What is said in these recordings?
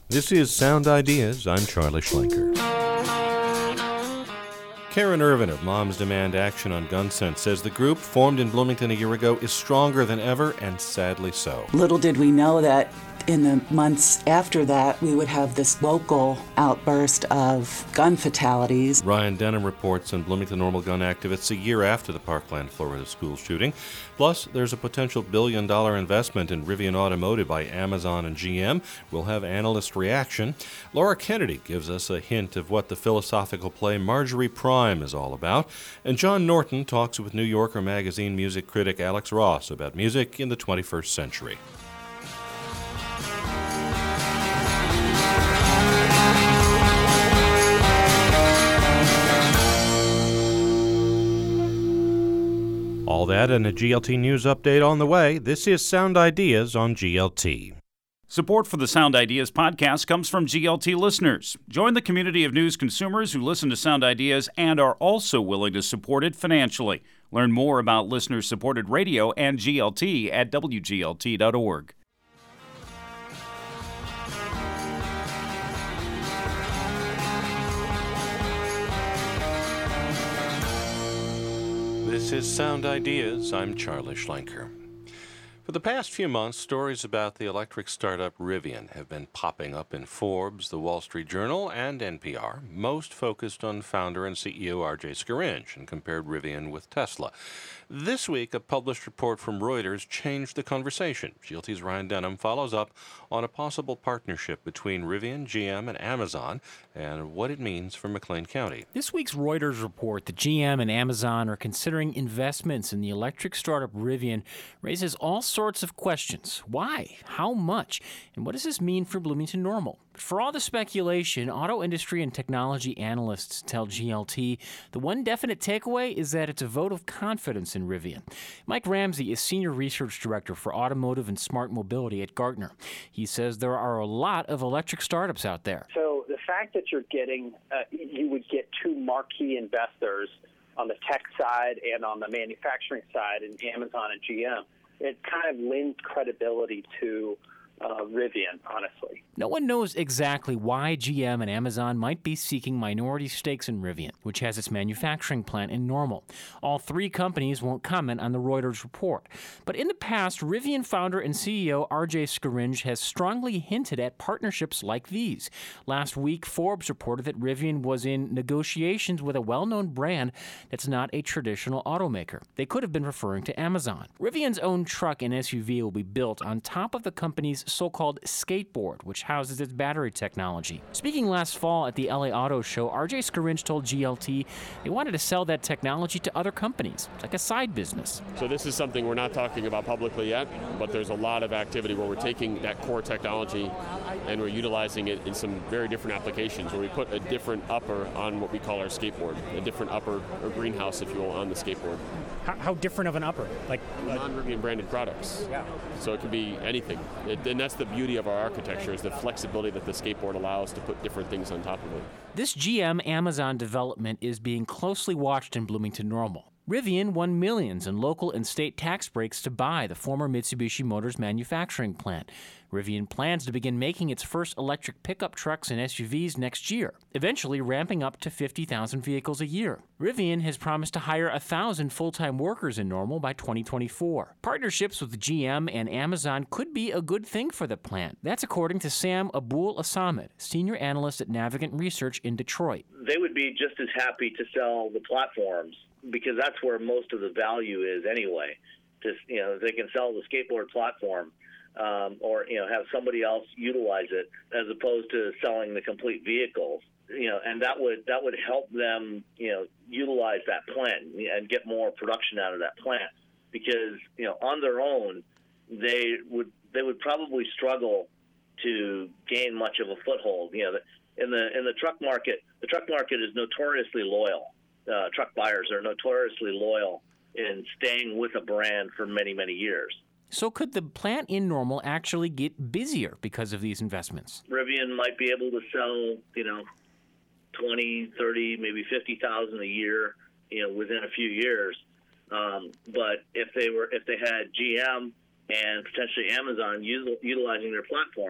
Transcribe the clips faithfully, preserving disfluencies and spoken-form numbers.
This is Sound Ideas. I'm Charlie Schlenker. Karen Irvin of Moms Demand Action on Gun Sense says the group, formed in Bloomington a year ago, is stronger than ever, and sadly so. Little did we know that in the months after that, we would have this local outburst of gun fatalities. Ryan Denham reports on Bloomington Normal gun activists a year after the Parkland, Florida school shooting. Plus, there's a potential billion-dollar investment in Rivian Automotive by Amazon and G M. We'll have analyst reaction. Laura Kennedy gives us a hint of what the philosophical play Marjorie Prime is all about. And John Norton talks with New Yorker magazine music critic Alex Ross about music in the twenty-first century. All that and a G L T News update on the way. This is Sound Ideas on G L T. Support for the Sound Ideas podcast comes from G L T listeners. Join the community of news consumers who listen to Sound Ideas and are also willing to support it financially. Learn more about listener-supported radio and G L T at W G L T dot org. This is Sound Ideas. I'm Charlie Schlenker. For the past few months, stories about the electric startup Rivian have been popping up in Forbes, The Wall Street Journal, and N P R, most focused on founder and C E O R J Scaringe and compared Rivian with Tesla. This week, a published report from Reuters changed the conversation. G L T's Ryan Denham follows up on a possible partnership between Rivian, G M, and Amazon and what it means for McLean County. This week's Reuters report that G M and Amazon are considering investments in the electric startup Rivian raises all sorts of questions. Why? How much? And what does this mean for Bloomington Normal? For all the speculation, auto industry and technology analysts tell G L T the one definite takeaway is that it's a vote of confidence in Rivian. Mike Ramsey is Senior Research Director for Automotive and Smart Mobility at Gartner. He says there are a lot of electric startups out there. So the fact that you're getting, uh, you would get two marquee investors on the tech side and on the manufacturing side in Amazon and G M, it kind of lends credibility to Uh, Rivian, honestly. No one knows exactly why G M and Amazon might be seeking minority stakes in Rivian, which has its manufacturing plant in Normal. All three companies won't comment on the Reuters report. But in the past, Rivian founder and C E O R J Scaringe has strongly hinted at partnerships like these. Last week, Forbes reported that Rivian was in negotiations with a well-known brand that's not a traditional automaker. They could have been referring to Amazon. Rivian's own truck and S U V will be built on top of the company's so-called skateboard, which houses its battery technology. Speaking last fall at the L A Auto Show, R J Scaringe told G L T they wanted to sell that technology to other companies, like a side business. So this is something we're not talking about publicly yet, but there's a lot of activity where we're taking that core technology and we're utilizing it in some very different applications, where we put a different upper on what we call our skateboard, a different upper or greenhouse, if you will, on the skateboard. How, how different of an upper? Like non-Rivian branded products. Yeah. So it can be anything. It, and that's the beauty of our architecture, is the flexibility that the skateboard allows to put different things on top of it. This G M Amazon development is being closely watched in Bloomington Normal. Rivian won millions in local and state tax breaks to buy the former Mitsubishi Motors manufacturing plant. Rivian plans to begin making its first electric pickup trucks and S U Vs next year, eventually ramping up to fifty thousand vehicles a year. Rivian has promised to hire one thousand full-time workers in Normal by twenty twenty-four. Partnerships with G M and Amazon could be a good thing for the plant. That's according to Sam Abul-Asamid, senior analyst at Navigant Research in Detroit. They would be just as happy to sell the platforms, because that's where most of the value is anyway. Just, you know, they can sell the skateboard platform, um, or, you know, have somebody else utilize it as opposed to selling the complete vehicles. You know, and that would that would help them, you know, utilize that plant and get more production out of that plant, because, you know, on their own, they would they would probably struggle to gain much of a foothold. You know, in the in the truck market, the truck market is notoriously loyal. Uh, truck buyers are notoriously loyal in staying with a brand for many, many years. So could the plant in Normal actually get busier because of these investments? Rivian might be able to sell, you know, twenty, thirty, maybe fifty thousand a year, you know, within a few years. Um, but if they were, if they had G M and potentially Amazon util- utilizing their platform,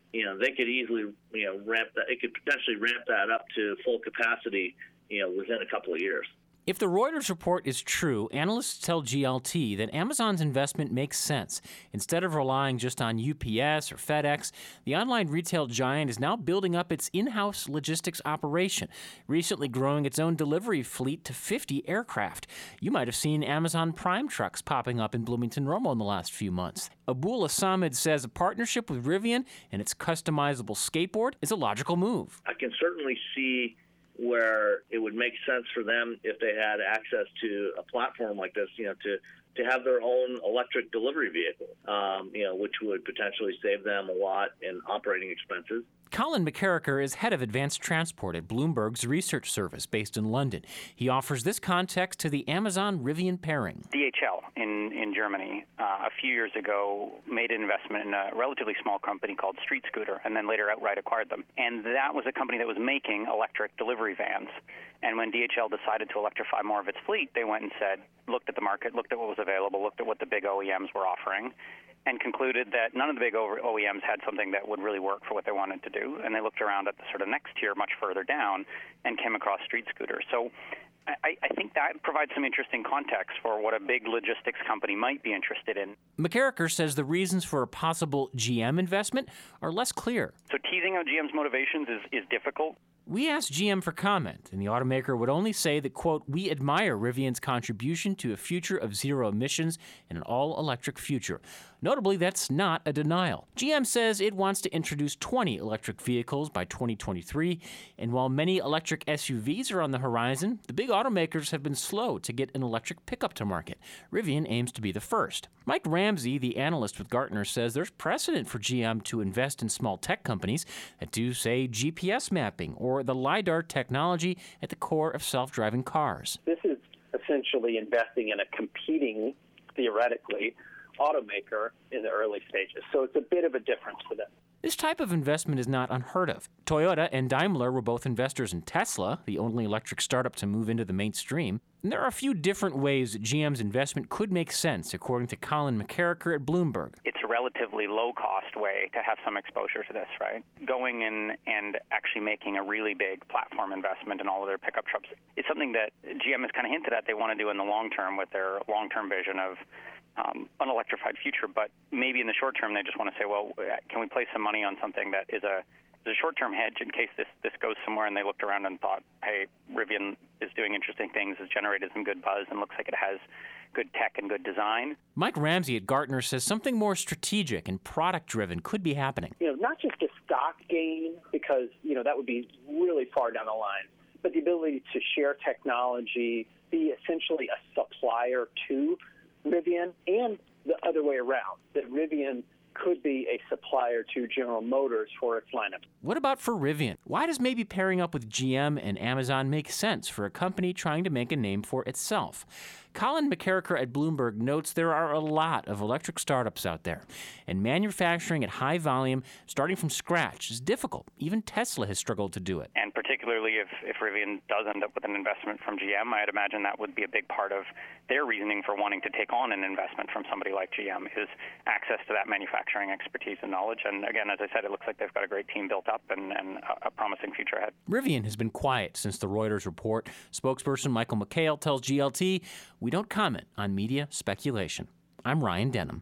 you know, they could easily, you know, ramp that. It could potentially ramp that up to full capacity, you know, within a couple of years. If the Reuters report is true, analysts tell G L T that Amazon's investment makes sense. Instead of relying just on U P S or FedEx, the online retail giant is now building up its in-house logistics operation, recently growing its own delivery fleet to fifty aircraft. You might have seen Amazon Prime trucks popping up in Bloomington-Normal in the last few months. Abul Asamid says a partnership with Rivian and its customizable skateboard is a logical move. I can certainly see where it would make sense for them if they had access to a platform like this, you know, to, to have their own electric delivery vehicle, um, you know, which would potentially save them a lot in operating expenses. Colin McCarricker is head of advanced transport at Bloomberg's research service based in London. He offers this context to the Amazon-Rivian pairing. D H L in, in Germany uh, a few years ago made an investment in a relatively small company called Street Scooter and then later outright acquired them. And that was a company that was making electric delivery vans. And when D H L decided to electrify more of its fleet, they went and said, looked at the market, looked at what was available, looked at what the big O E Ms were offering, and concluded that none of the big O E Ms had something that would really work for what they wanted to do. And they looked around at the sort of next tier much further down and came across Street Scooter. So I, I think that provides some interesting context for what a big logistics company might be interested in. McCarricker says the reasons for a possible G M investment are less clear. So teasing out G M's motivations is, is difficult. We asked G M for comment, and the automaker would only say that, quote, we admire Rivian's contribution to a future of zero emissions and an all-electric future. Notably, that's not a denial. G M says it wants to introduce twenty electric vehicles by twenty twenty-three, and while many electric S U Vs are on the horizon, the big automakers have been slow to get an electric pickup to market. Rivian aims to be the first. Mike Ramsey, the analyst with Gartner, says there's precedent for G M to invest in small tech companies that do, say, G P S mapping or the LiDAR technology at the core of self-driving cars. This is essentially investing in a competing, theoretically, automaker in the early stages. So it's a bit of a difference for them. This type of investment is not unheard of. Toyota and Daimler were both investors in Tesla, the only electric startup to move into the mainstream. And there are a few different ways that G M's investment could make sense, according to Colin McCarricker at Bloomberg. It's a relatively low-cost way to have some exposure to this, right? Going in and actually making a really big platform investment in all of their pickup trucks is something that G M has kind of hinted at they want to do in the long term with their long-term vision of Um, unelectrified future, but maybe in the short term they just want to say, well, can we place some money on something that is a, is a short-term hedge in case this, this goes somewhere, and they looked around and thought, hey, Rivian is doing interesting things, has generated some good buzz, and looks like it has good tech and good design. Mike Ramsey at Gartner says something more strategic and product-driven could be happening. You know, not just a stock gain, because, you know, that would be really far down the line, but the ability to share technology, be essentially a supplier to Rivian, and the other way around, that Rivian could be a supplier to General Motors for its lineup. What about for Rivian? Why does maybe pairing up with G M and Amazon make sense for a company trying to make a name for itself? Colin McCarricker at Bloomberg notes there are a lot of electric startups out there, and manufacturing at high volume, starting from scratch, is difficult. Even Tesla has struggled to do it. And particularly if, if Rivian does end up with an investment from G M, I'd imagine that would be a big part of their reasoning for wanting to take on an investment from somebody like G M, is access to that manufacturing expertise and knowledge. And again, as I said, it looks like they've got a great team built up and, and a, a promising future ahead. Rivian has been quiet since the Reuters report. Spokesperson Michael McHale tells G L T, we don't comment on media speculation. I'm Ryan Denham.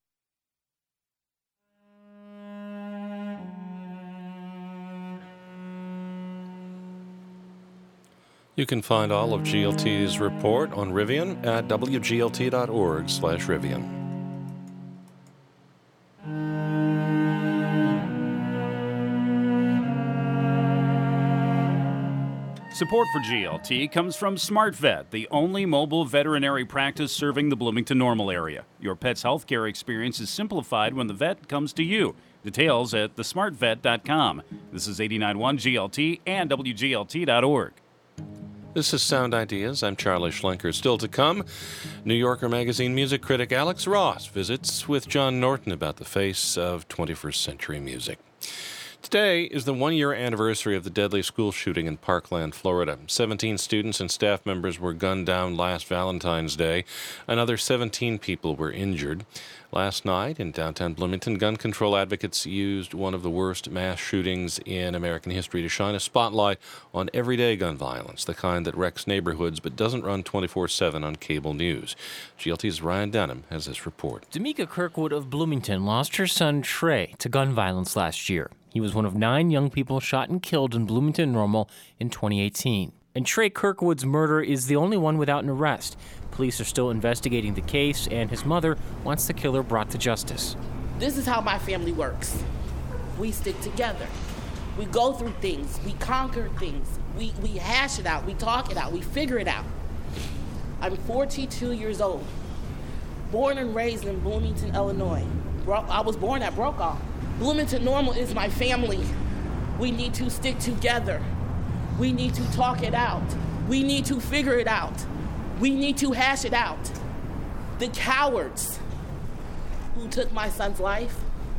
You can find all of G L T's report on Rivian at w g l t dot org slash Rivian. Support for G L T comes from SmartVet, the only mobile veterinary practice serving the Bloomington-Normal area. Your pet's healthcare experience is simplified when the vet comes to you. Details at the smart vet dot com. This is eighty-nine point one G L T and w g l t dot org. This is Sound Ideas. I'm Charlie Schlenker. Still to come, New Yorker magazine music critic Alex Ross visits with John Norton about the face of twenty-first century music. Today Today is the one-year anniversary of the deadly school shooting in Parkland, Florida. seventeen students and staff members were gunned down last Valentine's Day. Another seventeen people were injured. Last night in downtown Bloomington, gun control advocates used one of the worst mass shootings in American history to shine a spotlight on everyday gun violence, the kind that wrecks neighborhoods but doesn't run twenty-four seven on cable news. G L T's Ryan Denham has this report. Damika Kirkwood of Bloomington lost her son Trey to gun violence last year. He was one of nine young people shot and killed in Bloomington Normal in twenty eighteen. And Trey Kirkwood's murder is the only one without an arrest. Police are still investigating the case, and his mother wants the killer brought to justice. This is how my family works. We stick together. We go through things. We conquer things. We, we hash it out. We talk it out. We figure it out. I'm forty-two years old, born and raised in Bloomington, Illinois. I was born at Brokaw. Bloomington Normal is my family. We need to stick together. We need to talk it out. We need to figure it out. We need to hash it out. The cowards who took my son's life,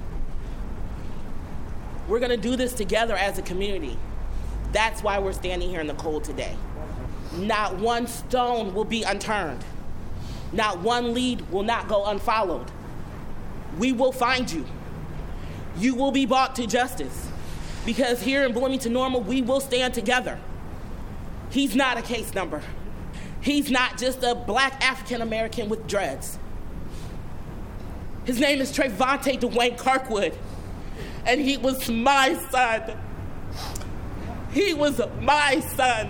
we're gonna do this together as a community. That's why we're standing here in the cold today. Not one stone will be unturned. Not one lead will not go unfollowed. We will find you. You will be brought to justice. Because here in Bloomington Normal, we will stand together. He's not a case number. He's not just a black African-American with dreads. His name is Trayvonte Dwayne Kirkwood, and he was my son. He was my son.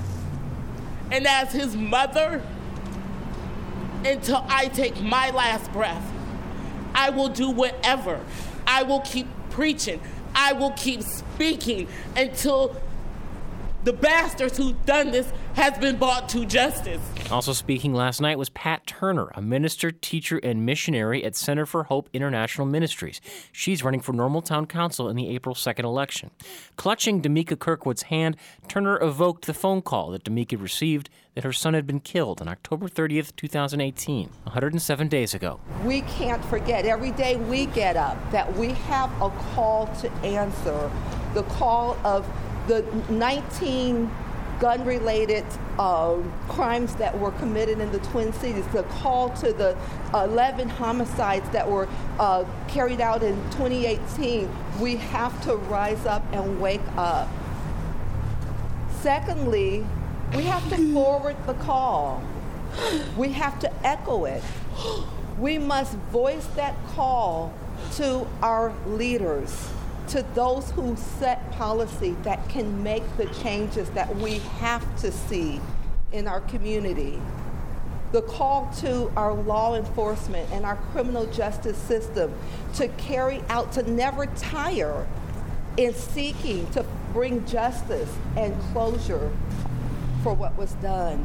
And as his mother, until I take my last breath, I will do whatever. I will keep preaching. I will keep speaking until the bastards who've done this has been brought to justice. Also speaking last night was Pat Turner, a minister, teacher, and missionary at Center for Hope International Ministries. She's running for Normal Town Council in the April second election. Clutching Damika Kirkwood's hand, Turner evoked the phone call that Damika received that her son had been killed on October thirtieth, twenty eighteen, one hundred seven days ago. We can't forget, every day we get up, that we have a call to answer, the call of the nineteen gun-related uh, crimes that were committed in the Twin Cities, the call to the eleven homicides that were uh, carried out in twenty eighteen. We have to rise up and wake up. Secondly, we have to forward the call. We have to echo it. We must voice that call to our leaders, to those who set policy that can make the changes that we have to see in our community. The call to our law enforcement and our criminal justice system to carry out, to never tire in seeking to bring justice and closure for what was done.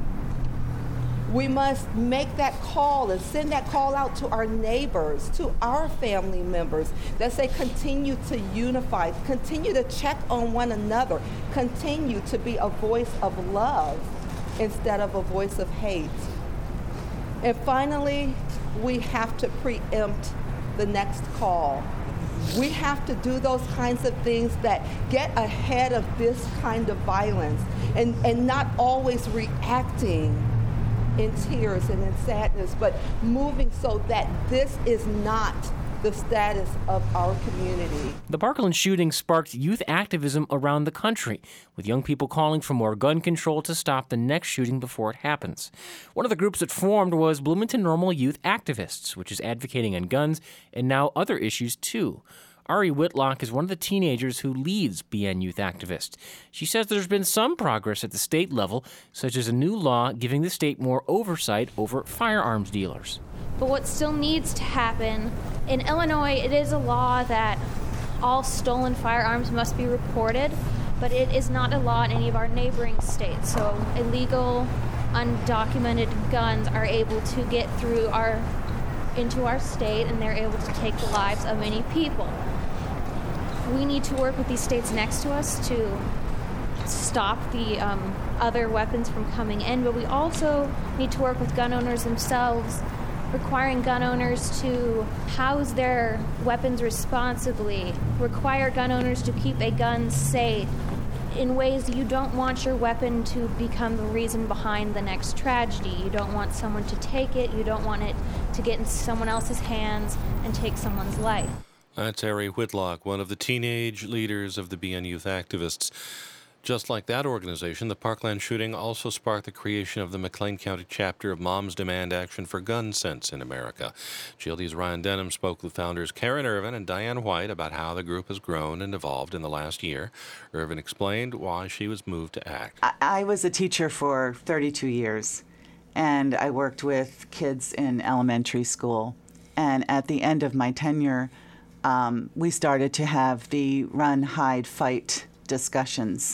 We must make that call and send that call out to our neighbors, to our family members, that say continue to unify, continue to check on one another, continue to be a voice of love instead of a voice of hate. And finally, we have to preempt the next call. We have to do those kinds of things that get ahead of this kind of violence and, and not always reacting in tears and in sadness, but moving so that this is not the status of our community. The Parkland shooting sparked youth activism around the country, with young people calling for more gun control to stop the next shooting before it happens. One of the groups that formed was Bloomington Normal Youth Activists, which is advocating on guns and now other issues too. Ari Whitlock is one of the teenagers who leads B N Youth Activists. She says there's been some progress at the state level, such as a new law giving the state more oversight over firearms dealers. But what still needs to happen, in Illinois, it is a law that all stolen firearms must be reported, but it is not a law in any of our neighboring states. So illegal, undocumented guns are able to get through our, into our state, and they're able to take the lives of many people. We need to work with these states next to us to stop the um, other weapons from coming in, but we also need to work with gun owners themselves requiring gun owners to house their weapons responsibly, require gun owners to keep a gun safe in ways you don't want your weapon to become the reason behind the next tragedy. You don't want someone to take it. You don't want it to get into someone else's hands and take someone's life. That's Harry Whitlock, one of the teenage leaders of the B N Youth Activists. Just like that organization, the Parkland shooting also sparked the creation of the McLean County chapter of Moms Demand Action for Gun Sense in America. G L D's Ryan Denham spoke with founders Karen Irvin and Diane White about how the group has grown and evolved in the last year. Irvin explained why she was moved to act. I, I was a teacher for thirty-two years, and I worked with kids in elementary school. And at the end of my tenure, um, we started to have the run, hide, fight discussions.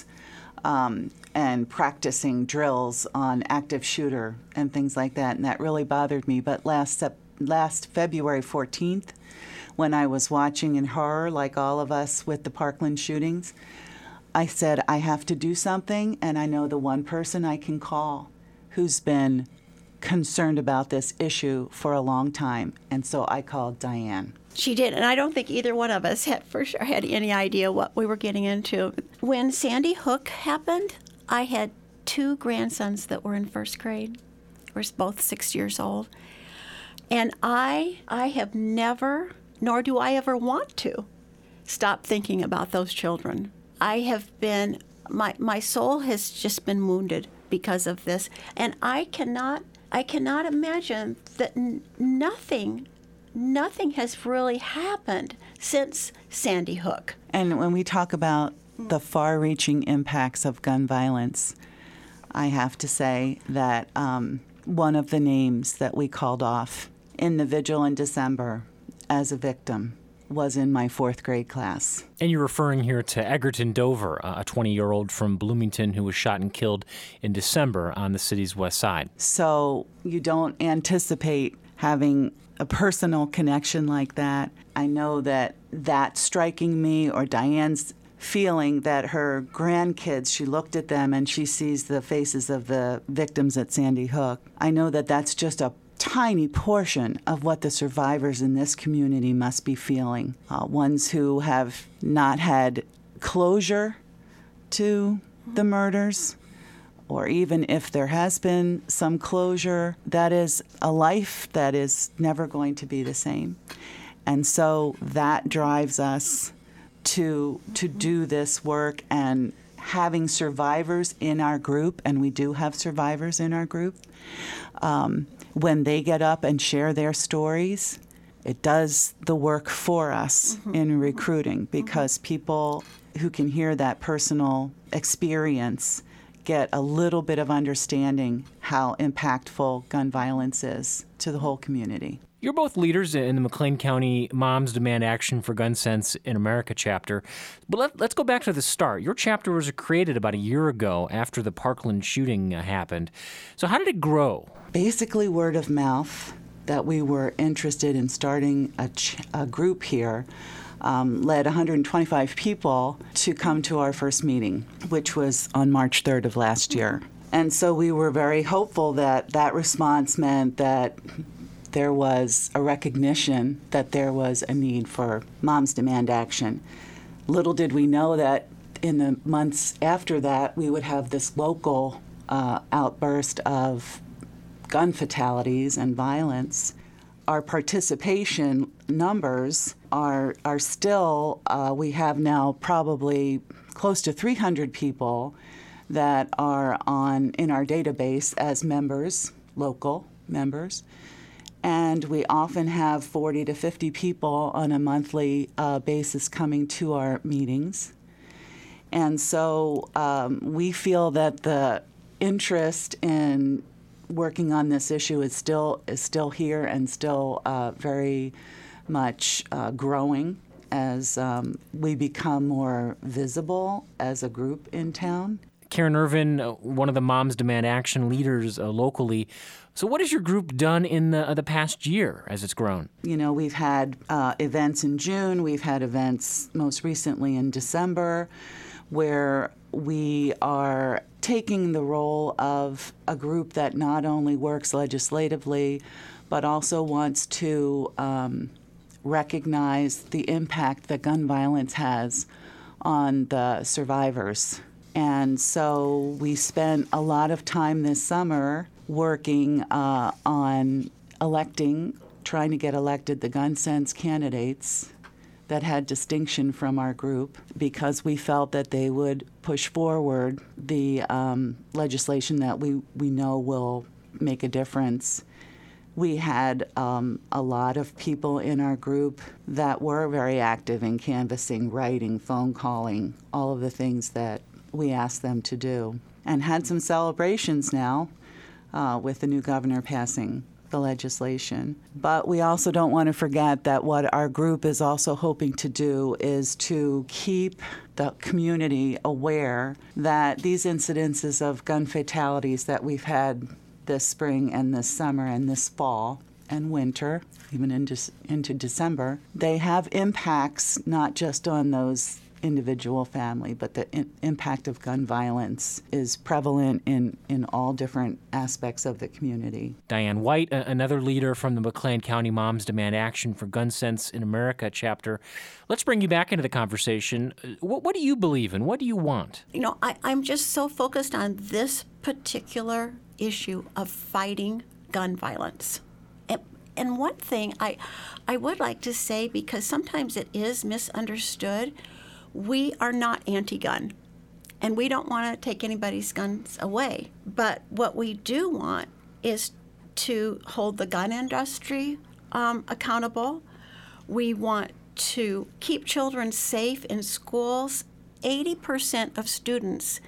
Um, and practicing drills on active shooter and things like that, and that really bothered me. But last sep- last February fourteenth, when I was watching in horror, like all of us with the Parkland shootings, I said, I have to do something, and I know the one person I can call who's been concerned about this issue for a long time, and so I called Diane. She did, and I don't think either one of us had for sure had any idea what we were getting into. When Sandy Hook happened, I had two grandsons that were in first grade. We're both six years old. And I I have never, nor do I ever want to, stop thinking about those children. I have been, my, my soul has just been wounded because of this. And I cannot, I cannot imagine that n- nothing Nothing has really happened since Sandy Hook. And when we talk about the far-reaching impacts of gun violence, I have to say that um, one of the names that we called off in the vigil in December as a victim was in my fourth grade class. And you're referring here to Egerton Dover, a twenty-year-old from Bloomington who was shot and killed in December on the city's west side. So you don't anticipate having a personal connection like that. I know that that striking me, or Diane's feeling that her grandkids, she looked at them and she sees the faces of the victims at Sandy Hook. I know that that's just a tiny portion of what the survivors in this community must be feeling. Uh, ones who have not had closure to the murders, or even if there has been some closure, that is a life that is never going to be the same. And so that drives us to to do this work, and having survivors in our group, and we do have survivors in our group, um, when they get up and share their stories, it does the work for us mm-hmm. in recruiting, because people who can hear that personal experience get a little bit of understanding how impactful gun violence is to the whole community. You're both leaders in the McLean County Moms Demand Action for Gun Sense in America chapter. But let, let's go back to the start. Your chapter was created about a year ago after the Parkland shooting uh, happened. So how did it grow? Basically word of mouth, that we were interested in starting a, ch- a group here. Um, led one hundred twenty-five people to come to our first meeting, which was on March third of last year. And so we were very hopeful that that response meant that there was a recognition that there was a need for Moms Demand Action. Little did we know that in the months after that, we would have this local uh, outburst of gun fatalities and violence. Our participation numbers are are still, uh, we have now probably close to three hundred people that are on in our database as members, local members. And we often have forty to fifty people on a monthly uh, basis coming to our meetings. And so um, we feel that the interest in working on this issue is still is still here and still uh, very much uh, growing as um, we become more visible as a group in town. Karen Irvin, uh, one of the Moms Demand Action leaders uh, locally. So what has your group done in the, uh, the past year as it's grown? You know, we've had uh, events in June. We've had events most recently in December where we are taking the role of a group that not only works legislatively, but also wants to um, recognize the impact that gun violence has on the survivors. And so we spent a lot of time this summer working uh, on electing, trying to get elected the Gun Sense candidates that had distinction from our group, because we felt that they would push forward the um, legislation that we, we know will make a difference. We had um, a lot of people in our group that were very active in canvassing, writing, phone calling, all of the things that we asked them to do, and had some celebrations now uh, with the new governor passing the legislation. But we also don't want to forget that what our group is also hoping to do is to keep the community aware that these incidences of gun fatalities that we've had this spring and this summer and this fall and winter, even into, into December, they have impacts not just on those individual family, but the in- impact of gun violence is prevalent in, in all different aspects of the community. Diane White, a- another leader from the McLean County Moms Demand Action for Gun Sense in America chapter. Let's bring you back into the conversation. What, what do you believe in? What do you want? You know, I, I'm just so focused on this particular issue of fighting gun violence. And, and one thing I, I would like to say, because sometimes it is misunderstood, we are not anti-gun, and we don't want to take anybody's guns away. But what we do want is to hold the gun industry um, accountable. We want to keep children safe in schools. eighty percent of students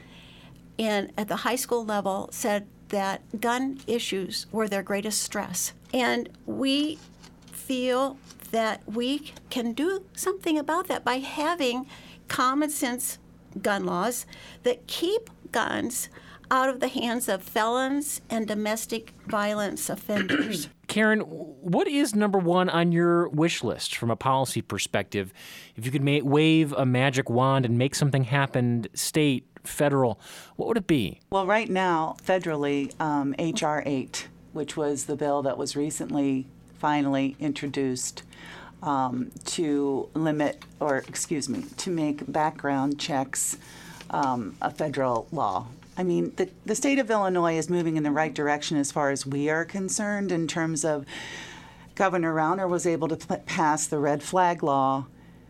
in, at the high school level said that gun issues were their greatest stress. And we feel that we can do something about that by having common sense gun laws that keep guns out of the hands of felons and domestic violence offenders. Karen, what is number one on your wish list from a policy perspective? If you could ma- wave a magic wand and make something happen, state, federal, what would it be? Well, right now, federally, um, H R eight, which was the bill that was recently finally introduced, Um, to limit, or excuse me, to make background checks um, a federal law. I mean, the, the state of Illinois is moving in the right direction as far as we are concerned in terms of Governor Rauner was able to p- pass the red flag law,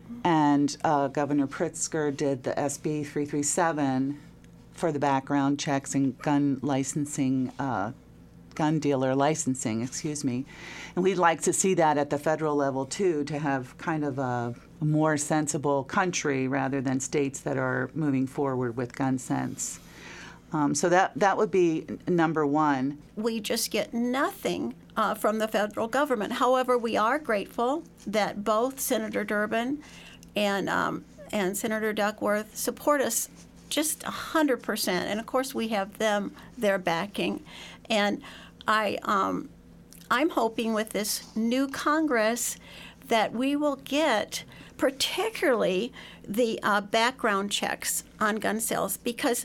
and uh, Governor Pritzker did the S B three thirty-seven for the background checks and gun licensing uh gun dealer licensing, excuse me. And we'd like to see that at the federal level, too, to have kind of a, a more sensible country rather than states that are moving forward with gun sense. Um, so that, that would be number one. We just get nothing uh, from the federal government. However, we are grateful that both Senator Durbin and, um, and Senator Duckworth support us just one hundred percent. And, of course, we have them, their backing. And I, um, I'm hoping with this new Congress that we will get particularly the uh, background checks on gun sales, because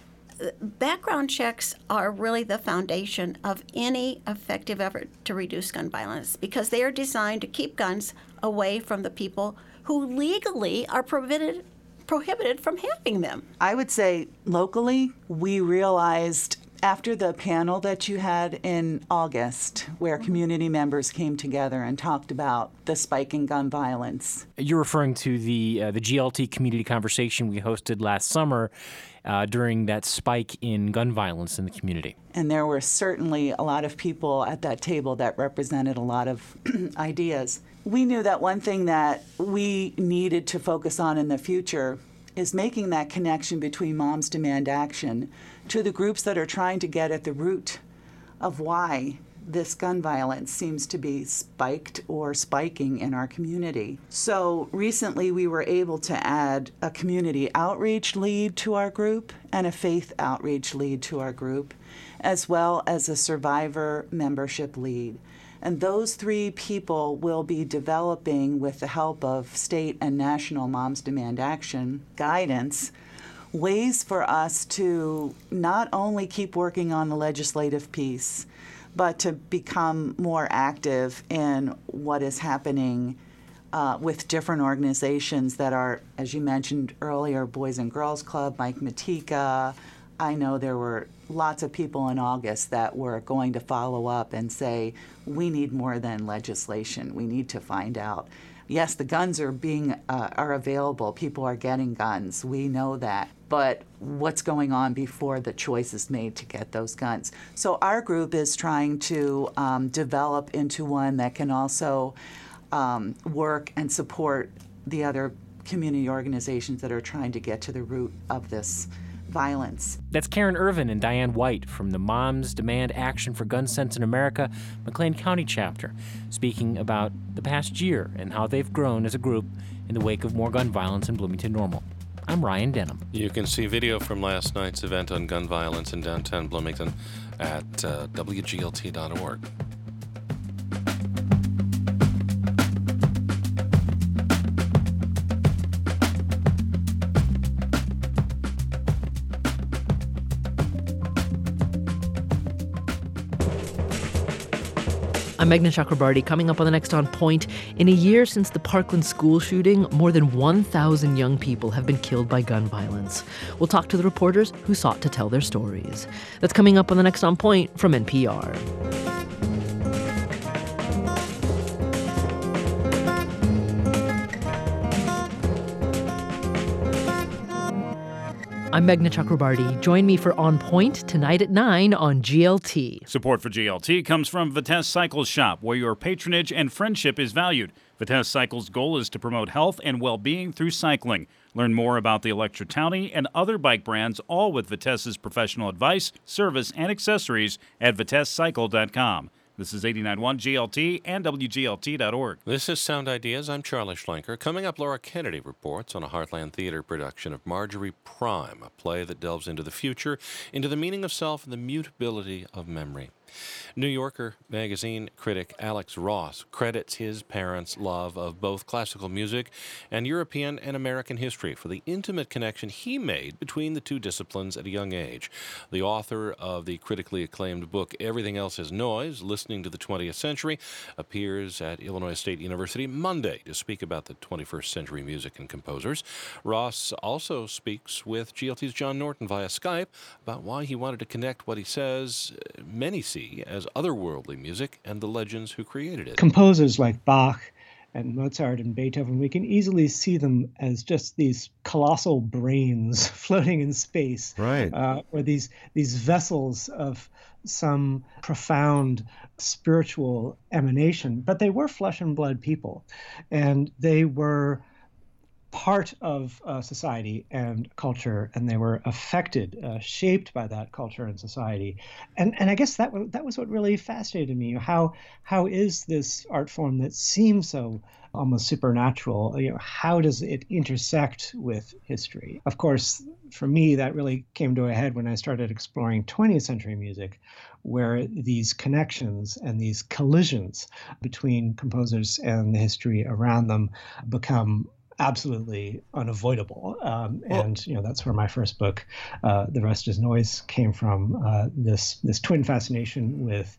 background checks are really the foundation of any effective effort to reduce gun violence, because they are designed to keep guns away from the people who legally are prohibited prohibited from having them. I would say locally, we realized after the panel that you had in August, where community members came together and talked about the spike in gun violence. You're referring to the uh, the G L T community conversation we hosted last summer uh, during that spike in gun violence in the community. And there were certainly a lot of people at that table that represented a lot of ideas. We knew that one thing that we needed to focus on in the future is making that connection between Moms Demand Action to the groups that are trying to get at the root of why this gun violence seems to be spiked or spiking in our community. So recently we were able to add a community outreach lead to our group and a faith outreach lead to our group, as well as a survivor membership lead. And those three people will be developing, with the help of state and national Moms Demand Action guidance, ways for us to not only keep working on the legislative piece, but to become more active in what is happening uh, with different organizations that are, as you mentioned earlier, Boys and Girls Club, Mike Matika. I know there were lots of people in August that were going to follow up and say, we need more than legislation. We need to find out. Yes, the guns are being uh, are available. People are getting guns. We know that. But what's going on before the choice is made to get those guns? So our group is trying to um, develop into one that can also um, work and support the other community organizations that are trying to get to the root of this violence. That's Karen Irvin and Diane White from the Moms Demand Action for Gun Sense in America, McLean County chapter, speaking about the past year and how they've grown as a group in the wake of more gun violence in Bloomington Normal. I'm Ryan Denham. You can see video from last night's event on gun violence in downtown Bloomington at uh, W G L T dot org. I'm Meghna Chakrabarti. Coming up on the next On Point, in a year since the Parkland school shooting, more than one thousand young people have been killed by gun violence. We'll talk to the reporters who sought to tell their stories. That's coming up on the next On Point from N P R. I'm Meghna Chakrabarti. Join me for On Point tonight at nine on G L T. Support for G L T comes from Vitesse Cycle Shop, where your patronage and friendship is valued. Vitesse Cycle's goal is to promote health and well-being through cycling. Learn more about the Electrotowny and other bike brands, all with Vitesse's professional advice, service, and accessories at vitesse cycle dot com. This is eighty-nine point one G L T and W G L T dot org. This is Sound Ideas. I'm Charlie Schlenker. Coming up, Laura Kennedy reports on a Heartland Theater production of Marjorie Prime, a play that delves into the future, into the meaning of self and the mutability of memory. New Yorker magazine critic Alex Ross credits his parents' love of both classical music and European and American history for the intimate connection he made between the two disciplines at a young age. The author of the critically acclaimed book Everything Else Is Noise, Listening to the twentieth Century, appears at Illinois State University Monday to speak about the twenty-first century music and composers. Ross also speaks with G L T's John Norton via Skype about why he wanted to connect what he says many see as otherworldly music and the legends who created it. Composers like Bach and Mozart and Beethoven, we can easily see them as just these colossal brains floating in space, right? Uh, or these these vessels of some profound spiritual emanation. But they were flesh and blood people, and they were part of uh, society and culture, and they were affected, uh, shaped by that culture and society. And and I guess that w- that was what really fascinated me. How how is this art form that seems so almost supernatural? You know, how does it intersect with history? Of course, for me, that really came to a head when I started exploring twentieth century music, where these connections and these collisions between composers and the history around them become absolutely unavoidable. Um, and, you know, that's where my first book, uh, The Rest is Noise, came from, uh, this this twin fascination with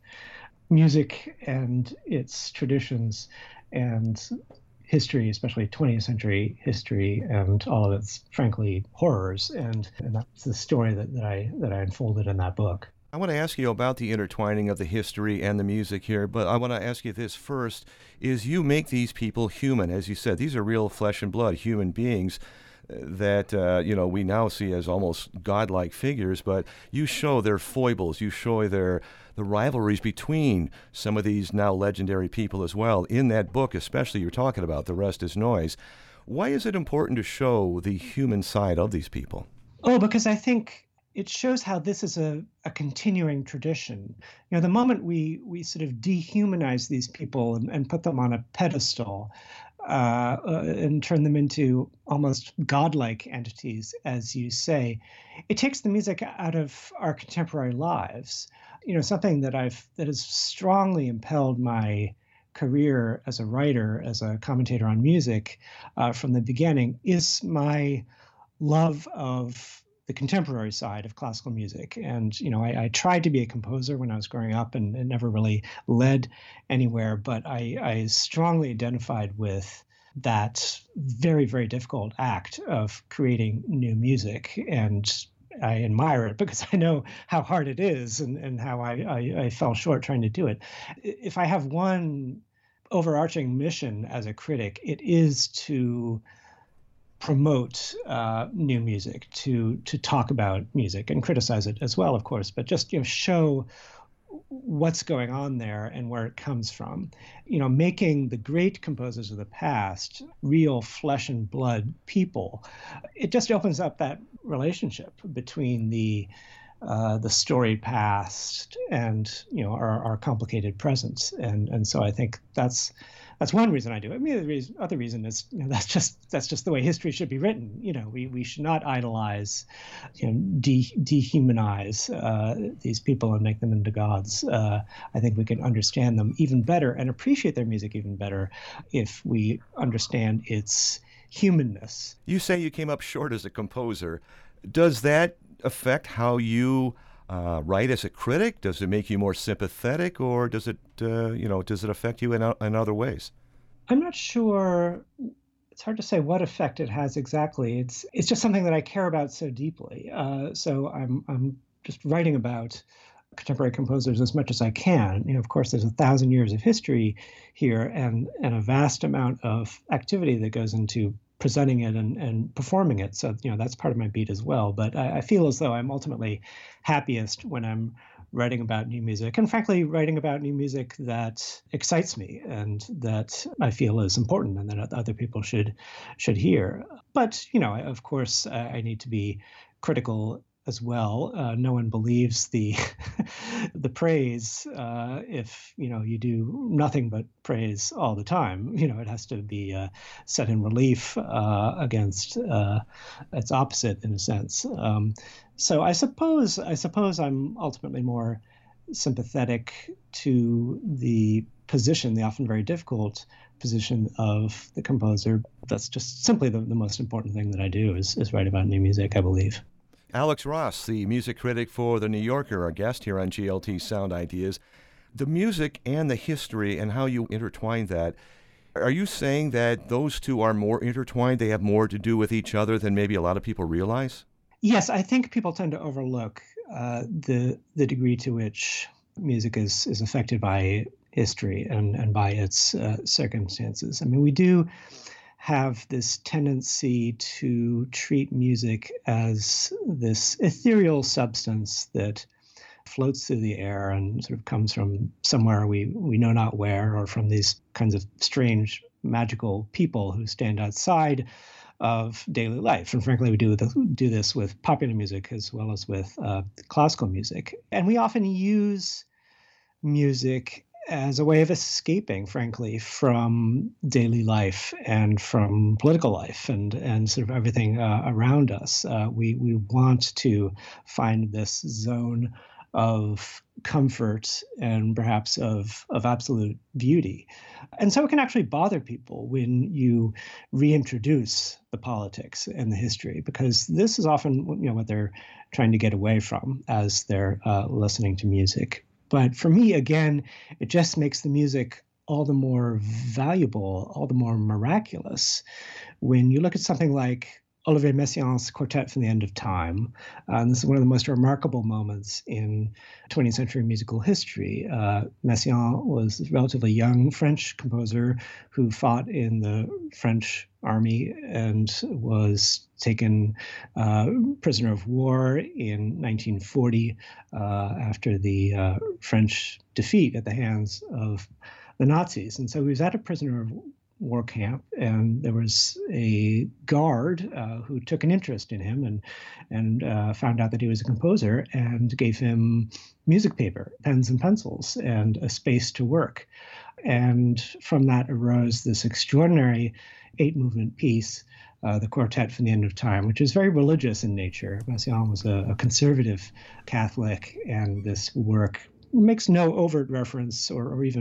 music and its traditions and history, especially twentieth century history, and all of its, frankly, horrors. And, and that's the story that, that I that I unfolded in that book. I want to ask you about the intertwining of the history and the music here, but I want to ask you this first, is you make these people human. As you said, these are real flesh and blood human beings that, uh, you know, we now see as almost godlike figures, but you show their foibles, you show their the rivalries between some of these now legendary people as well. In that book, especially, you're talking about The Rest is Noise. Why is it important to show the human side of these people? Oh, because I think it shows how this is a, a continuing tradition. You know, the moment we we sort of dehumanize these people and, and put them on a pedestal uh, uh, and turn them into almost godlike entities, as you say, it takes the music out of our contemporary lives. You know, something that I've that has strongly impelled my career as a writer, as a commentator on music uh, from the beginning, is my love of the contemporary side of classical music. And, you know, I, I tried to be a composer when I was growing up and, and never really led anywhere, but I, I strongly identified with that very, very difficult act of creating new music. And I admire it because I know how hard it is and, and how I, I, I fell short trying to do it. If I have one overarching mission as a critic, it is to promote uh, new music, to to talk about music and criticize it as well, of course, but just, you know, show what's going on there and where it comes from. You know, making the great composers of the past real flesh and blood people, it just opens up that relationship between the uh, the storied past and, you know, our, our complicated present. And and so I think that's that's one reason I do it. I mean, the reason, other reason is, you know, that's just that's just the way history should be written. You know, we, we should not idolize, you know, de- dehumanize uh, these people and make them into gods. Uh, I think we can understand them even better and appreciate their music even better if we understand its humanness. You say you came up short as a composer. Does that affect how you uh, write as a critic? Does it make you more sympathetic, or does it, uh, you know, does it affect you in, in other ways? I'm not sure. It's hard to say what effect it has exactly. It's it's just something that I care about so deeply. Uh, so I'm I'm just writing about contemporary composers as much as I can. You know, of course, there's a thousand years of history here, and and a vast amount of activity that goes into presenting it and, and performing it. So, you know, that's part of my beat as well. But I, I feel as though I'm ultimately happiest when I'm writing about new music, and frankly, writing about new music that excites me and that I feel is important and that other people should should hear. But, you know, of course, I need to be critical as well. Uh, no one believes the the praise uh, if, you know, you do nothing but praise all the time. You know, it has to be uh, set in relief uh, against uh, its opposite, in a sense. Um, so I suppose I suppose I'm ultimately more sympathetic to the position, the often very difficult position of the composer. That's just simply the, the most important thing that I do is, is write about new music, I believe. Alex Ross, the music critic for The New Yorker, our guest here on G L T Sound Ideas. The music and the history and how you intertwine that, are you saying that those two are more intertwined, they have more to do with each other than maybe a lot of people realize? Yes, I think people tend to overlook uh, the the degree to which music is, is affected by history and, and by its uh, circumstances. I mean, we do have this tendency to treat music as this ethereal substance that floats through the air and sort of comes from somewhere we, we know not where, or from these kinds of strange, magical people who stand outside of daily life. And frankly, we do, the, do this with popular music as well as with uh, classical music. And we often use music as a way of escaping, frankly, from daily life and from political life and, and sort of everything uh, around us. Uh, we, we want to find this zone of comfort and perhaps of, of absolute beauty. And so it can actually bother people when you reintroduce the politics and the history, because this is often, you know, what they're trying to get away from as they're uh, listening to music. But for me, again, it just makes the music all the more valuable, all the more miraculous. When you look at something like Olivier Messiaen's Quartet from the End of Time, uh, and this is one of the most remarkable moments in twentieth century musical history. Uh, Messiaen was a relatively young French composer who fought in the French army and was taken uh, prisoner of war in nineteen forty uh, after the uh, French defeat at the hands of the Nazis. And so he was at a prisoner of war camp, and there was a guard uh, who took an interest in him and and uh, found out that he was a composer and gave him music paper, pens and pencils, and a space to work. And from that arose this extraordinary eight-movement piece, uh, the Quartet from the End of Time, which is very religious in nature. Messiaen was a, a conservative Catholic, and this work makes no overt reference or, or even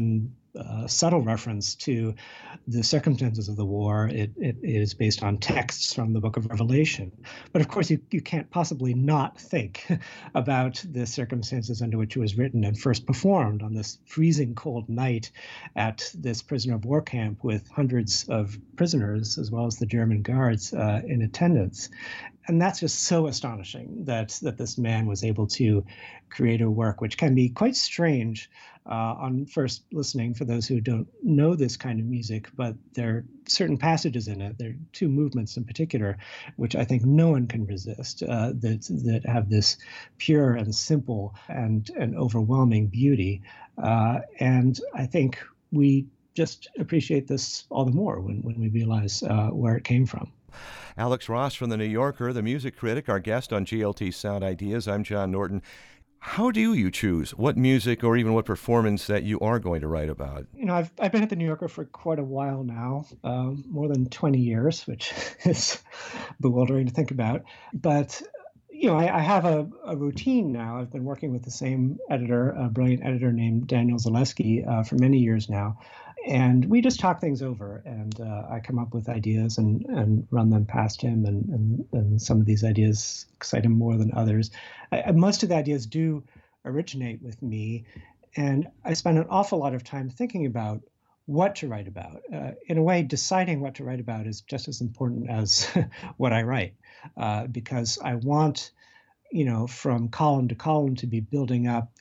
uh, subtle reference to the circumstances of the war. It, it is based on texts from the Book of Revelation. But of course, you, you can't possibly not think about the circumstances under which it was written and first performed on this freezing cold night at this prisoner of war camp with hundreds of prisoners, as well as the German guards uh, in attendance. And that's just so astonishing that that this man was able to create a work which can be quite strange uh, on first listening for those who don't know this kind of music. But there are certain passages in it, there are two movements in particular, which I think no one can resist, uh, that that have this pure and simple and, and overwhelming beauty. Uh, and I think we just appreciate this all the more when, when we realize uh, where it came from. Alex Ross from The New Yorker, the music critic, our guest on G L T Sound Ideas. I'm John Norton. How do you choose what music or even what performance that you are going to write about? You know, I've I've been at The New Yorker for quite a while now, um, more than twenty years, which is bewildering to think about. But you know, I, I have a, a routine now. I've been working with the same editor, a brilliant editor named Daniel Zaleski, uh, for many years now. And we just talk things over, and uh, I come up with ideas and, and run them past him, and, and, and some of these ideas excite him more than others. I, most of the ideas do originate with me, and I spend an awful lot of time thinking about what to write about. Uh, in a way, deciding what to write about is just as important as what I write, uh, because I want, you know, from column to column to be building up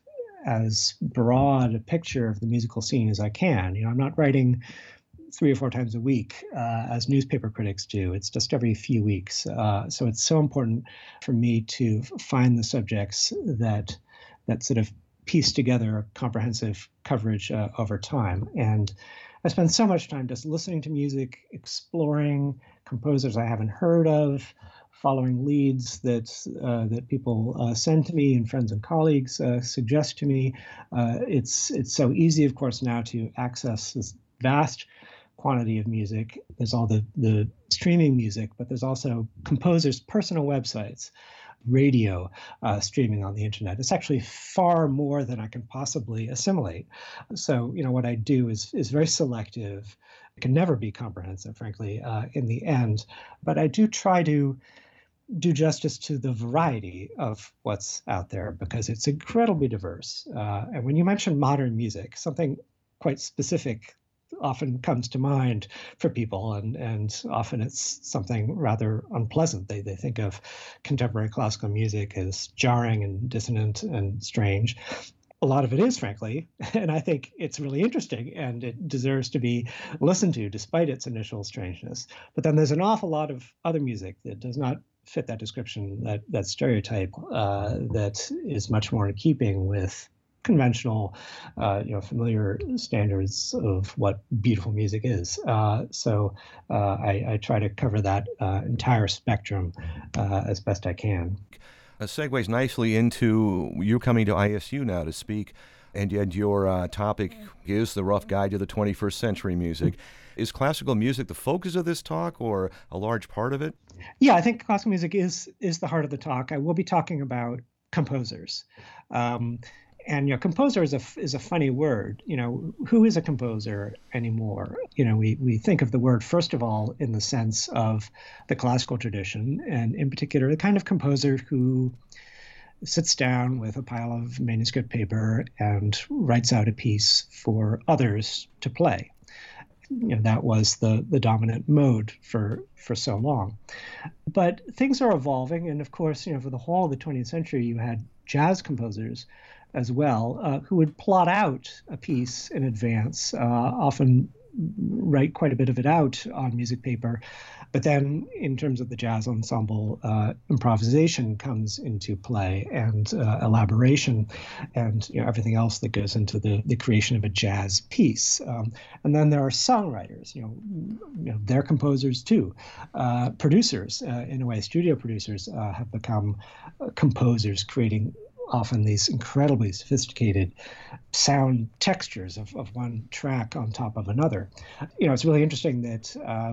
as broad a picture of the musical scene as I can. You know, I'm not writing three or four times a week uh, as newspaper critics do. It's just every few weeks. Uh, so it's so important for me to find the subjects that that sort of piece together a comprehensive coverage uh, over time. And I spend so much time just listening to music, exploring composers I haven't heard of, following leads that uh, that people uh, send to me and friends and colleagues uh, suggest to me. Uh, it's it's so easy, of course, now to access this vast quantity of music. There's all the, the streaming music, but there's also composers' personal websites, radio uh, streaming on the internet. It's actually far more than I can possibly assimilate. So, you know, what I do is is very selective. It can never be comprehensive, frankly, uh, in the end. But I do try to do justice to the variety of what's out there because it's incredibly diverse. Uh, and when you mention modern music, something quite specific often comes to mind for people, and, and often it's something rather unpleasant. They, they think of contemporary classical music as jarring and dissonant and strange. A lot of it is, frankly, and I think it's really interesting and it deserves to be listened to despite its initial strangeness. But then there's an awful lot of other music that does not fit that description, that, that stereotype, uh, that is much more in keeping with conventional, uh, you know, familiar standards of what beautiful music is. Uh, so uh, I, I try to cover that uh, entire spectrum uh, as best I can. It segues nicely into you coming to I S U now to speak, and yet your uh, topic is the rough guide to the twenty-first century music. Is classical music the focus of this talk or a large part of it? Yeah, I think classical music is is the heart of the talk. I will be talking about composers. Um, And, you know, composer is a, is a funny word. You know, who is a composer anymore? You know, we, we think of the word, first of all, in the sense of the classical tradition, and in particular, the kind of composer who sits down with a pile of manuscript paper and writes out a piece for others to play. You know, that was the, the dominant mode for, for so long. But things are evolving, and of course, you know, for the whole of the twentieth century, you had jazz composers as well, uh, who would plot out a piece in advance, uh, often write quite a bit of it out on music paper. But then in terms of the jazz ensemble, uh, improvisation comes into play, and uh, elaboration, and you know, everything else that goes into the, the creation of a jazz piece. Um, and then there are songwriters, you know, you know they're composers too. Uh, producers, uh, in a way, studio producers uh, have become uh, composers, creating often these incredibly sophisticated sound textures of, of one track on top of another. You know, it's really interesting that uh,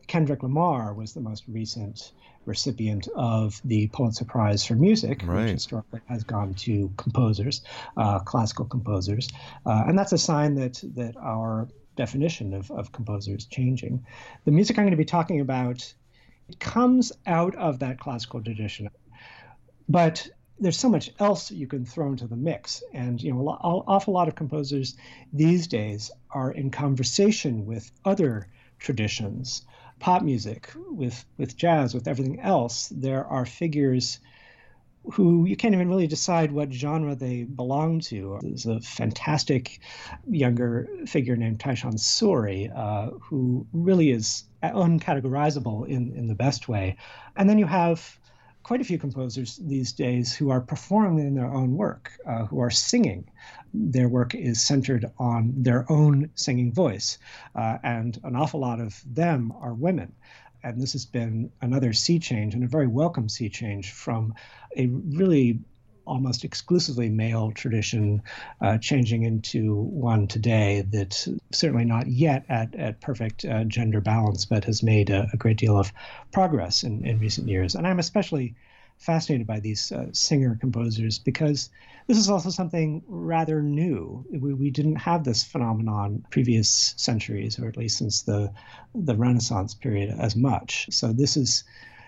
Kendrick Lamar was the most recent recipient of the Pulitzer Prize for Music, right. which historically has gone to composers, uh, classical composers. Uh, and that's a sign that that our definition of, of composers changing. The music I'm going to be talking about, it comes out of that classical tradition. But there's so much else you can throw into the mix. And, you know, an awful lot of composers these days are in conversation with other traditions, pop music, with, with jazz, with everything else. There are figures who you can't even really decide what genre they belong to. There's a fantastic younger figure named Taishan Suri, uh, who really is uncategorizable in, in the best way. And then you have quite a few composers these days who are performing in their own work, uh, who are singing. Their work is centered on their own singing voice, uh, and an awful lot of them are women. And this has been another sea change, and a very welcome sea change from a really almost exclusively male tradition uh, changing into one today that's certainly not yet at, at perfect uh, gender balance, but has made a, a great deal of progress in, in recent years. And I'm especially fascinated by these uh, singer-composers because this is also something rather new. We, we didn't have this phenomenon previous centuries, or at least since the, the Renaissance period, as much. So this is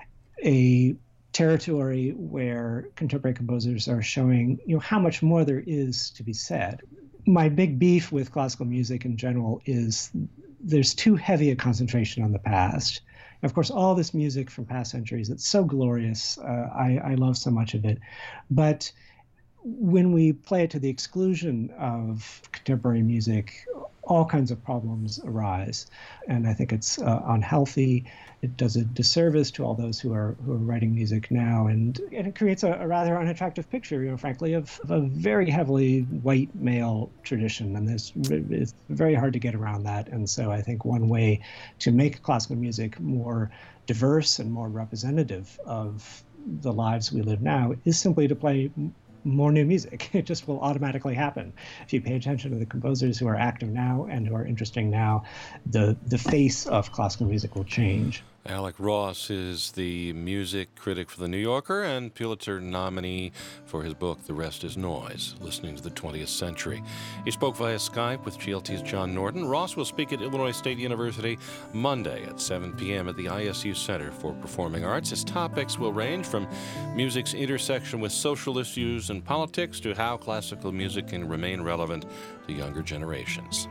a territory where contemporary composers are showing, you know, how much more there is to be said. My big beef with classical music in general is there's too heavy a concentration on the past. And of course, all this music from past centuries, it's so glorious. Uh, I, I love so much of it. But when we play it to the exclusion of contemporary music, all kinds of problems arise. And I think it's uh, unhealthy. It does a disservice to all those who are who are writing music now. And, and it creates a, a rather unattractive picture, you know, frankly, of, of a very heavily white male tradition. And this, it's very hard to get around that. And so I think one way to make classical music more diverse and more representative of the lives we live now is simply to play more new music. It just will automatically happen. If you pay attention to the composers who are active now and who are interesting now, the, the face of classical music will change. Alec Ross is the music critic for The New Yorker and Pulitzer nominee for his book, The Rest is Noise, Listening to the twentieth Century. He spoke via Skype with G L T's John Norton. Ross will speak at Illinois State University Monday at seven p.m. at the I S U Center for Performing Arts. His topics will range from music's intersection with social issues and politics to how classical music can remain relevant to younger generations.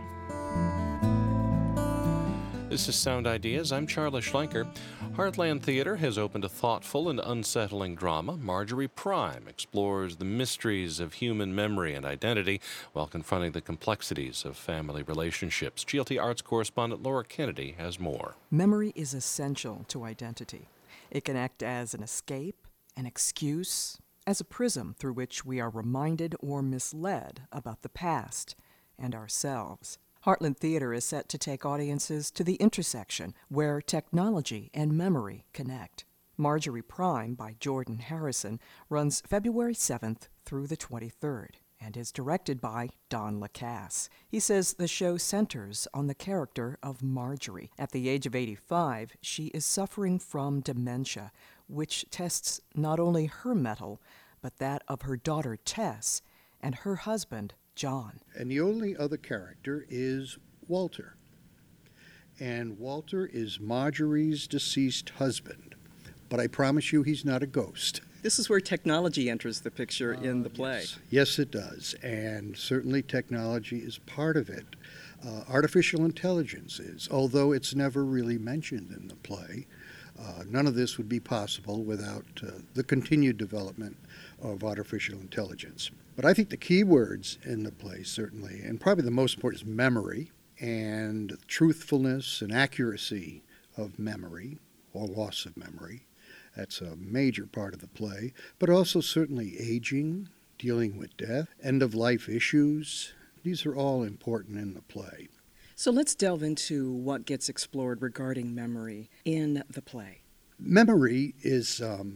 This is Sound Ideas. I'm Charlie Schlenker. Heartland Theater has opened a thoughtful and unsettling drama. Marjorie Prime explores the mysteries of human memory and identity while confronting the complexities of family relationships. G L T Arts correspondent Laura Kennedy has more. Memory is essential to identity. It can act as an escape, an excuse, as a prism through which we are reminded or misled about the past and ourselves. Heartland Theater is set to take audiences to the intersection where technology and memory connect. Marjorie Prime by Jordan Harrison runs February seventh through the twenty-third and is directed by Don Lacasse. He says the show centers on the character of Marjorie. At the age of eighty-five, she is suffering from dementia, which tests not only her mettle, but that of her daughter Tess and her husband John. And the only other character is Walter. And Walter is Marjorie's deceased husband. But I promise you he's not a ghost. This is where technology enters the picture uh, in the play. Yes. yes, it does. And certainly technology is part of it. Uh, artificial intelligence is, although it's never really mentioned in the play. Uh, none of this would be possible without uh, the continued development of artificial intelligence. But I think the key words in the play, certainly, and probably the most important, is memory and truthfulness and accuracy of memory, or loss of memory. That's a major part of the play. But also certainly aging, dealing with death, end-of-life issues. These are all important in the play. So let's delve into what gets explored regarding memory in the play. Memory is um,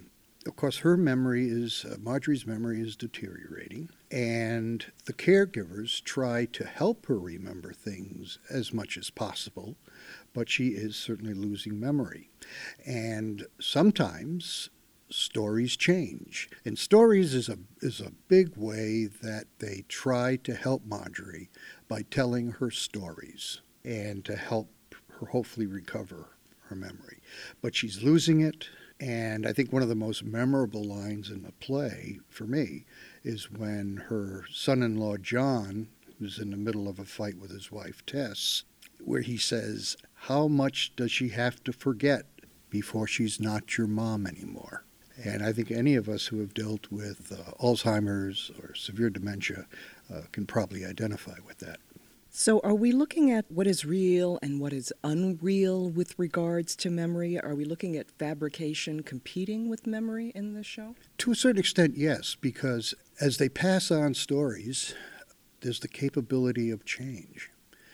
of course, her memory is, uh, Marjorie's memory is deteriorating, and the caregivers try to help her remember things as much as possible, but she is certainly losing memory. And sometimes stories change. And stories is a is a big way that they try to help Marjorie by telling her stories and to help her hopefully recover her memory. But she's losing it, and I think one of the most memorable lines in the play for me is when her son-in-law John, who's in the middle of a fight with his wife Tess, where he says, "How much does she have to forget before she's not your mom anymore?" And I think any of us who have dealt with uh, Alzheimer's or severe dementia uh, can probably identify with that. So are we looking at what is real and what is unreal with regards to memory? Are we looking at fabrication competing with memory in this show? To a certain extent, yes, because as they pass on stories, there's the capability of change.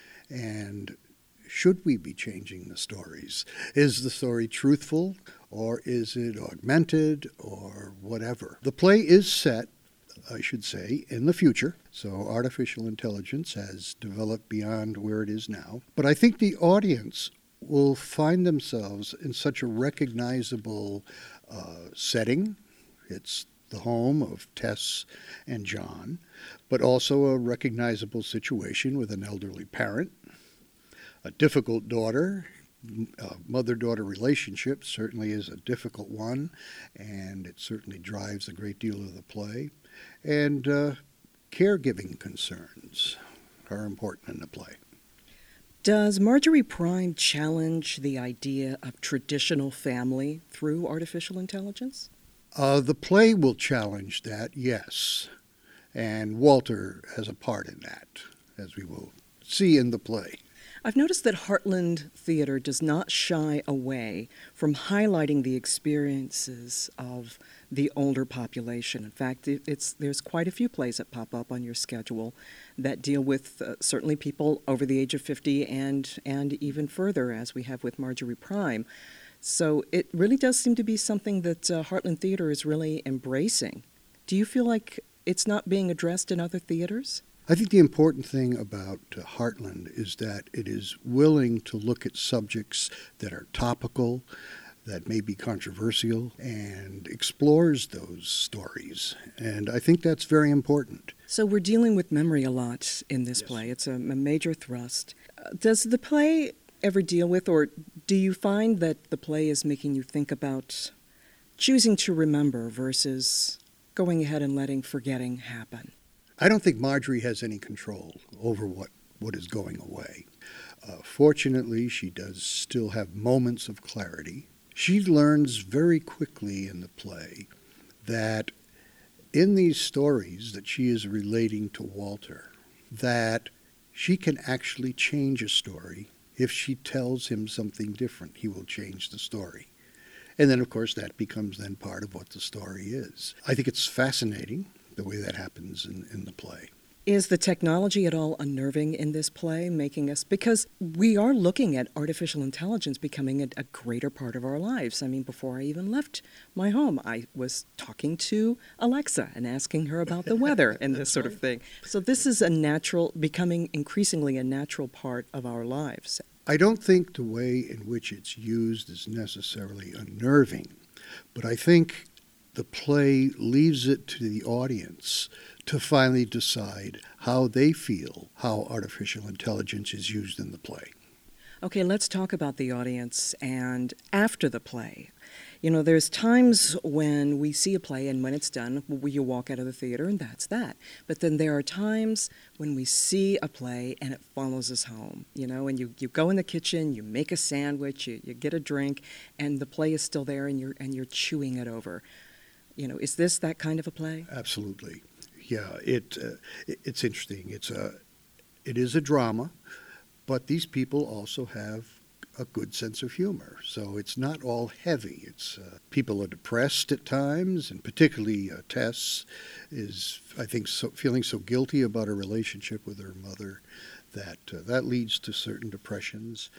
And should we be changing the stories? Is the story truthful, or is it augmented, or whatever? The play is set, I should say, in the future. So artificial intelligence has developed beyond where it is now. But I think the audience will find themselves in such a recognizable uh, setting. It's the home of Tess and John, but also a recognizable situation with an elderly parent, a difficult daughter. A mother-daughter relationship certainly is a difficult one, and it certainly drives a great deal of the play. And uh, caregiving concerns are important in the play. Does Marjorie Prime challenge the idea of traditional family through artificial intelligence? Uh, the play will challenge that, yes. And Walter has a part in that, as we will see in the play. I've noticed that Heartland Theater does not shy away from highlighting the experiences of the older population. In fact, it's there's quite a few plays that pop up on your schedule that deal with uh, certainly people over the age of fifty and and even further, as we have with Marjorie Prime. So it really does seem to be something that uh, Heartland Theater is really embracing. Do you feel like it's not being addressed in other theaters? I think the important thing about uh, Heartland is that it is willing to look at subjects that are topical, that may be controversial, and explores those stories. And I think that's very important. So we're dealing with memory a lot in this yes. play. It's a, a major thrust. Uh, does the play ever deal with, or do you find that the play is making you think about choosing to remember versus going ahead and letting forgetting happen? I don't think Marjorie has any control over what, what is going away. Uh, fortunately, she does still have moments of clarity. She learns very quickly in the play that in these stories that she is relating to Walter, that she can actually change a story. If she tells him something different, he will change the story. And then, of course, that becomes then part of what the story is. I think it's fascinating the way that happens in, in the play. Is the technology at all unnerving in this play, making us, because we are looking at artificial intelligence becoming a, a greater part of our lives. I mean, before I even left my home, I was talking to Alexa and asking her about the weather and this sort of thing. So this is a natural, becoming increasingly a natural part of our lives. I don't think the way in which it's used is necessarily unnerving, but I think the play leaves it to the audience to finally decide how they feel how artificial intelligence is used in the play. Okay, let's talk about the audience and after the play. You know, there's times when we see a play and when it's done, you walk out of the theater and that's that. But then there are times when we see a play and it follows us home, you know, and you, you go in the kitchen, you make a sandwich, you, you get a drink, and the play is still there and you're and you're chewing it over. You know, is this that kind of a play? Absolutely. Yeah, it, uh, it it's interesting. It's a, it is a drama, but these people also have a good sense of humor. So it's not all heavy. It's uh, people are depressed at times, and particularly uh, Tess is, I think, so, feeling so guilty about her relationship with her mother that uh, that leads to certain depressions.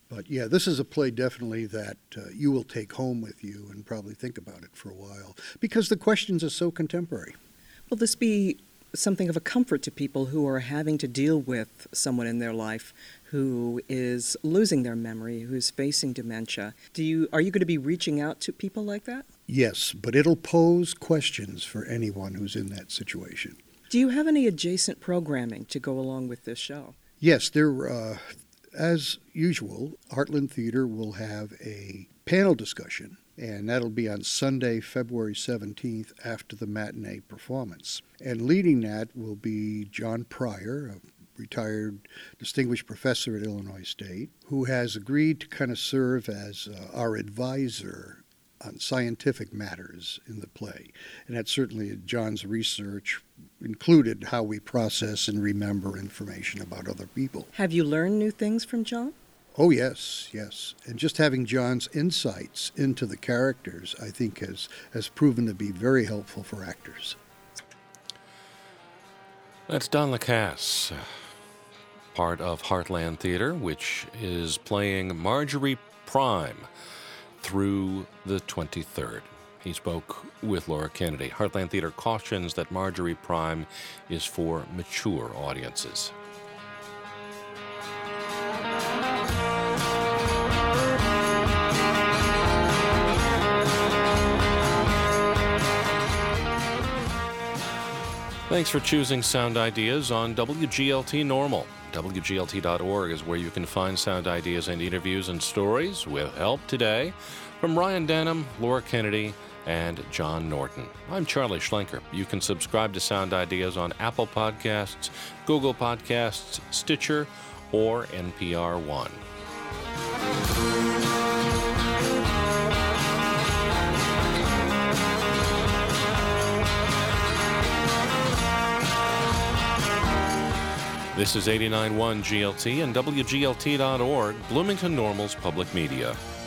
But yeah, this is a play definitely that uh, you will take home with you and probably think about it for a while because the questions are so contemporary. Will this be something of a comfort to people who are having to deal with someone in their life who is losing their memory, who's facing dementia? Do you are you going to be reaching out to people like that? Yes, but it'll pose questions for anyone who's in that situation. Do you have any adjacent programming to go along with this show? Yes, there. Uh, as usual, Heartland Theater will have a panel discussion, and that'll be on Sunday, February seventeenth, after the matinee performance. And leading that will be John Pryor, a retired distinguished professor at Illinois State, who has agreed to kind of serve as uh, our advisor on scientific matters in the play. And that's certainly John's research included how we process and remember information about other people. Have you learned new things from John? Oh, yes, yes. And just having John's insights into the characters, I think, has, has proven to be very helpful for actors. That's Don Lacasse, part of Heartland Theater, which is playing Marjorie Prime through the twenty-third. He spoke with Laura Kennedy. Heartland Theater cautions that Marjorie Prime is for mature audiences. Thanks for choosing Sound Ideas on W G L T Normal. W G L T dot org is where you can find sound ideas and interviews and stories with help today from Ryan Denham, Laura Kennedy, and John Norton. I'm Charlie Schlenker. You can subscribe to Sound Ideas on Apple Podcasts, Google Podcasts, Stitcher, or N P R One. This is eighty-nine point one G L T and W G L T dot org, Bloomington Normal's public media.